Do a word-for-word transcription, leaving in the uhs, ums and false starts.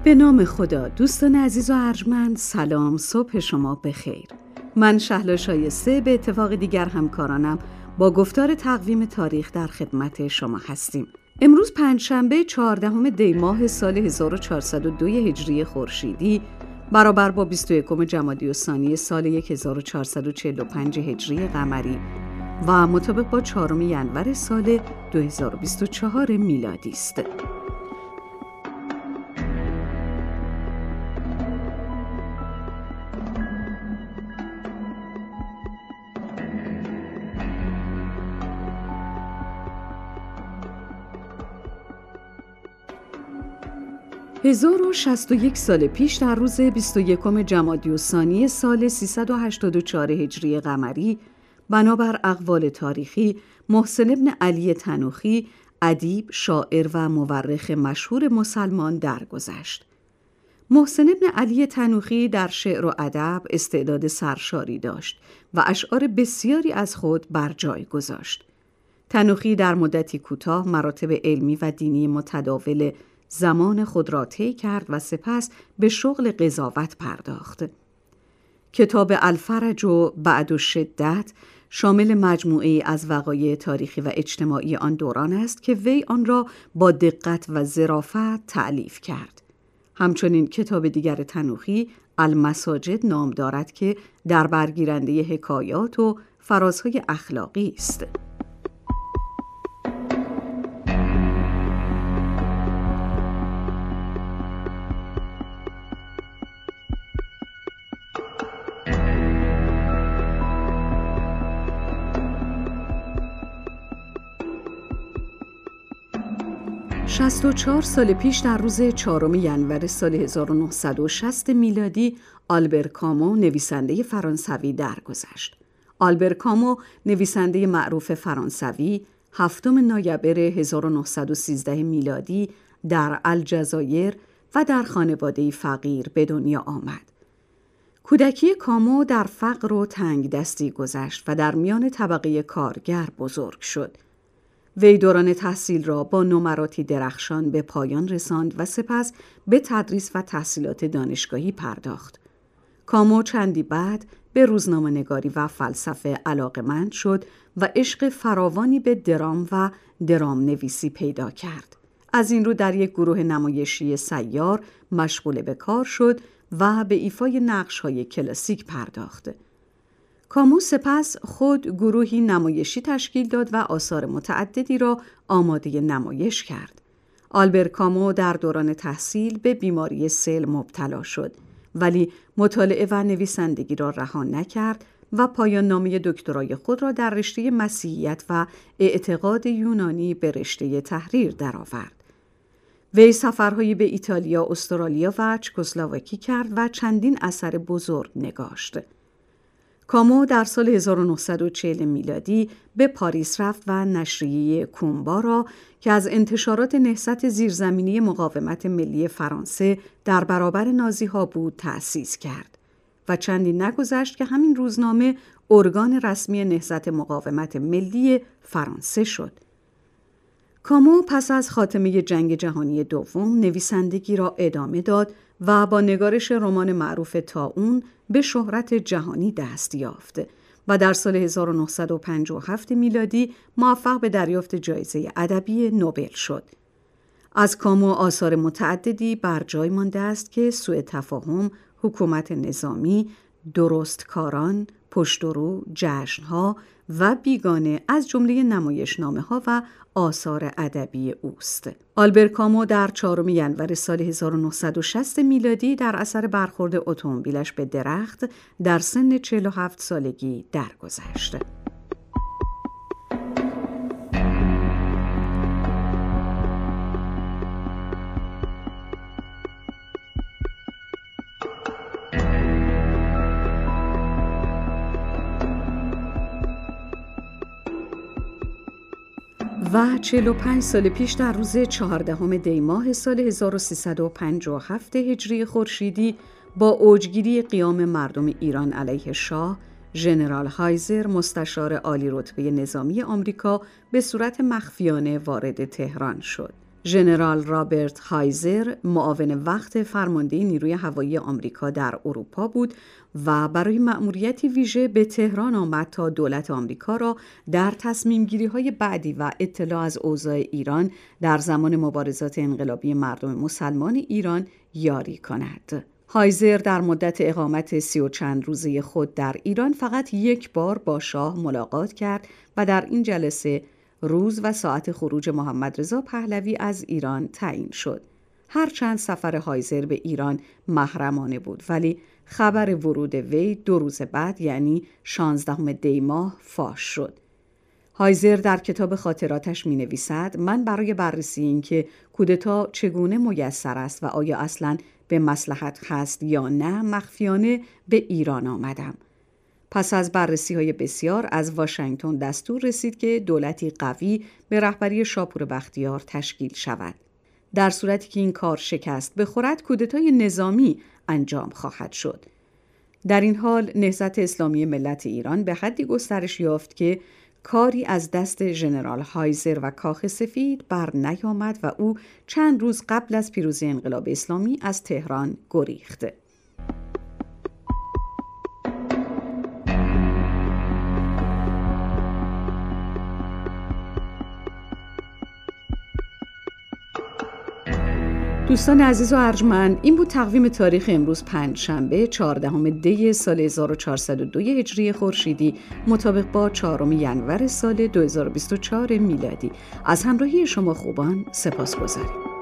به نام خدا. دوستان عزیز و ارجمند، سلام، صبح شما بخیر. من شهلا شایسته به اتفاق دیگر همکارانم با گفتار تقویم تاریخ در خدمت شما هستیم. امروز پنجشنبه چهاردهم دی ماه سال هزار و چهارصد و دو هجری خورشیدی برابر با بیست و یکم جمادی الثانی سال هزار و چهارصد و چهل و پنج هجری قمری و مطابق با چهارم ینور سال دو هزار و بیست و چهار میلادی است. هزار و شصت و یک سال پیش در روز بیست و یکم جمادی الثانی سال سیصد و هشتاد و چهار هجری قمری بنابر اقوال تاریخی محسن ابن علی تنوخی، ادیب، شاعر و مورخ مشهور مسلمان درگذشت. محسن ابن علی تنوخی در شعر و ادب استعداد سرشاری داشت و اشعار بسیاری از خود بر جای گذاشت. تنوخی در مدتی کوتاه مراتب علمی و دینی متداول زمان خود را طی کرد و سپس به شغل قضاوت پرداخت. کتاب الفرج و بعد الشدت شامل مجموعه‌ای از وقایع تاریخی و اجتماعی آن دوران است که وی آن را با دقت و ظرافت تألیف کرد. همچنین کتاب دیگر تنوخی المساجد نام دارد که در برگیرنده حکایات و فرازهای اخلاقی است. شصت و چهار سال پیش در روز چهارم ینور سال هزار و نهصد و شصت میلادی آلبر کامو نویسنده فرانسوی درگذشت. آلبر کامو نویسنده معروف فرانسوی هفتم نوامبر هزار و نهصد و سیزده میلادی در الجزایر و در خانواده‌ای فقیر به دنیا آمد. کودکی کامو در فقر و تنگ دستی گذشت و در میان طبقه کارگر بزرگ شد. وی دوران تحصیل را با نمراتی درخشان به پایان رساند و سپس به تدریس و تحصیلات دانشگاهی پرداخت. کامو چندی بعد به روزنامه‌نگاری و فلسفه علاقه‌مند شد و عشق فراوانی به درام و درام نویسی پیدا کرد. از این رو در یک گروه نمایشی سیار مشغول به کار شد و به ایفای نقش‌های کلاسیک پرداخت. کامو سپس خود گروهی نمایشی تشکیل داد و آثار متعددی را آماده نمایش کرد. آلبر کامو در دوران تحصیل به بیماری سل مبتلا شد، ولی مطالعه و نویسندگی را رها نکرد و پایان نامه دکترای خود را در رشته مسیحیت و اعتقاد یونانی به رشته تحریر درآورد. وی سفرهایی به ایتالیا، استرالیا و چکسلواکی کرد و چندین اثر بزرگ نگاشت. کامو در سال هزار و نهصد و چهل میلادی به پاریس رفت و نشریه کومبا را که از انتشارات نهضت زیرزمینی مقاومت ملی فرانسه در برابر نازی‌ها بود تأسیس کرد و چندی نگذشت که همین روزنامه ارگان رسمی نهضت مقاومت ملی فرانسه شد. کامو پس از خاتمه جنگ جهانی دوم نویسندگی را ادامه داد و با نگارش رمان معروف طاعون به شهرت جهانی دست یافت و در سال هزار و نهصد و پنجاه و هفت میلادی موفق به دریافت جایزه ادبی نوبل شد. از کامو آثار متعددی بر جای مانده است که سوء تفاهم، حکومت نظامی، درستکاران، پشت و رو، جشن‌ها و بیگانه از جمله نمایشنامه‌ها و آثار ادبی اوست. آلبر کامو در چهارم ینور سال هزار و نهصد و شصت میلادی در اثر برخورد اتومبیلش به درخت در سن چهل و هفت سالگی درگذشت. و چهل و پنج سال پیش در روز چهاردهم دی ماه سال هزار و سیصد و پنجاه و هفت هجری خورشیدی با اوجگیری قیام مردم ایران علیه شاه، ژنرال هایزر مستشار عالی رتبه نظامی آمریکا به صورت مخفیانه وارد تهران شد. ژنرال رابرت هایزر معاون وقت فرمانده نیروی هوایی آمریکا در اروپا بود و برای مأموریتی ویژه به تهران آمد تا دولت آمریکا را در تصمیم‌گیری‌های بعدی و اطلاع از اوضاع ایران در زمان مبارزات انقلابی مردم مسلمان ایران یاری کند. هایزر در مدت اقامت سی و چند روزه خود در ایران فقط یک بار با شاه ملاقات کرد و در این جلسه روز و ساعت خروج محمد رضا پهلوی از ایران تعیین شد. هرچند سفر هایزر به ایران محرمانه بود، ولی خبر ورود وی دو روز بعد یعنی شانزدهم دی ماه فاش شد. هایزر در کتاب خاطراتش می نویسد: من برای بررسی اینکه کودتا چگونه میسر است و آیا اصلاً به مصلحت هست یا نه مخفیانه به ایران آمدم. پس از بررسی‌های بسیار از واشنگتن دستور رسید که دولتی قوی به رهبری شاپور بختیار تشکیل شود. در صورتی که این کار شکست بخورد کودتای نظامی انجام خواهد شد. در این حال نهضت اسلامی ملت ایران به حدی گسترش یافت که کاری از دست ژنرال هایزر و کاخ سفید بر نیامد و او چند روز قبل از پیروزی انقلاب اسلامی از تهران گریخت. دوستان عزیز و ارجمند، این بود تقویم تاریخ امروز پنجشنبه چهاردهم دی سال هزار و چهارصد و دو هجری خورشیدی مطابق با چهارم ینور سال دو هزار و بیست و چهار میلادی. از همراهی شما خوبان سپاسگزاریم.